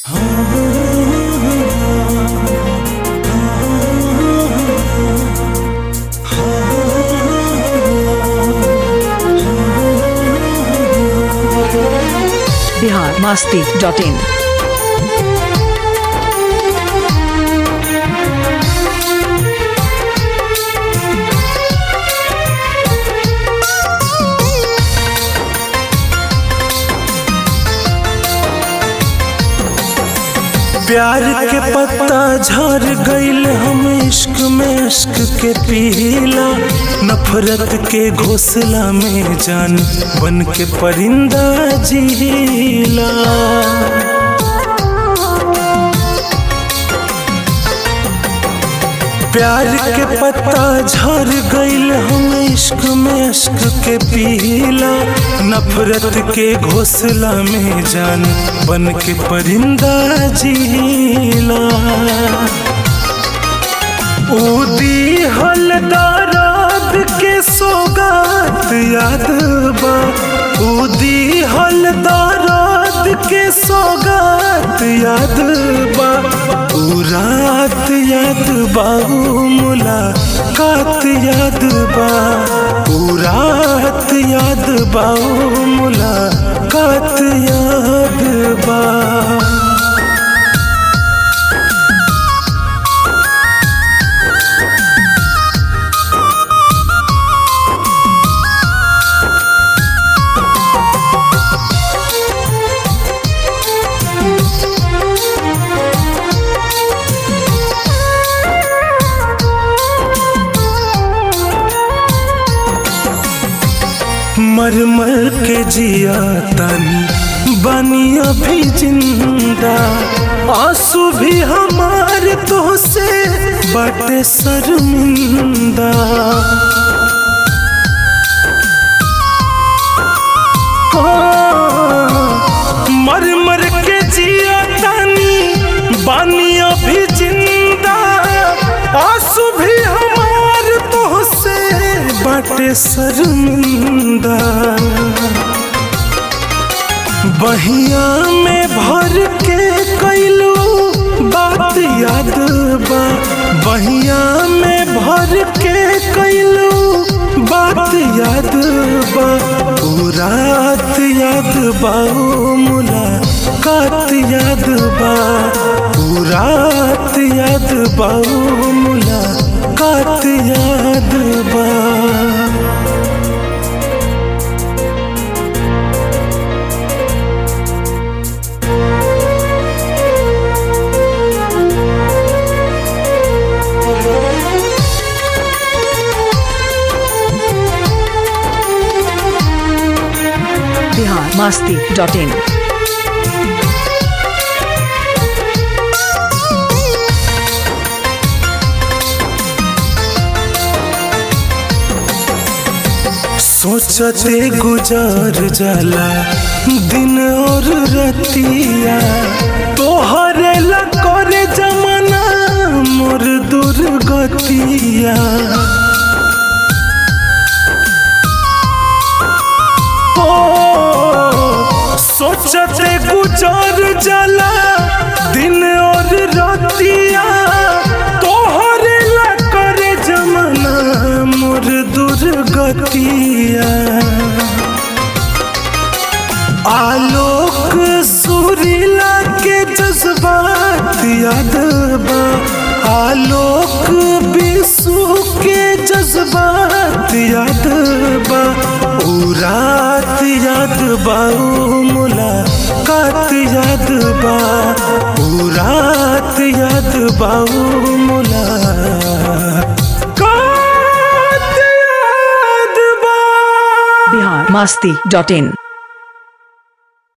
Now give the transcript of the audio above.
biharmasti.in प्यार के पत्ता झड़ गईल हम इश्क में इश्क के पीला नफरत के घोंसला में जान बन के परिंदा जीला। प्यार के पत्ता झड़ गईल हम इश्क में इश्क के पीला नफरत के घोंसला में जान बन के परिंदा जीला। उदी हलदाराद के सौगात याद बा उदी हलदाराद के सौगात याद बा रात याद बा मुलाकात याद बा रात याद बा मुलाकात याद बा। मर मर के जिया तानी बानी अभी जिंदा आंसू भी हमारे तो से बाटे शर्मिंदा। मर मर के जिया तानी बानी अभी जिंदा आंसू भी हमारे तो से बाटे शर्मिंदा। बहिया में भर के कैलू बात याद बा बहिया में भर के कैलू बात याद बा रात याद बा मुलाकात याद बा रात याद बा मुलाकात याद बा। biharmasti.in सोचते गुजार जाला दिन और रतिया तोहरे ला करे जमाना मोर दुर्गतिया। सोचते गुजार जाला दिन और रतिया तोहरे ला करे जमाना मोर दुर्गतिया। आलोक सुरीला के जज्बात याद बा आलोक बिसु के जज्बात याद बा रात याद बा मुलाकात याद बा रात याद बा मुलाकात याद बा। biharmasti.in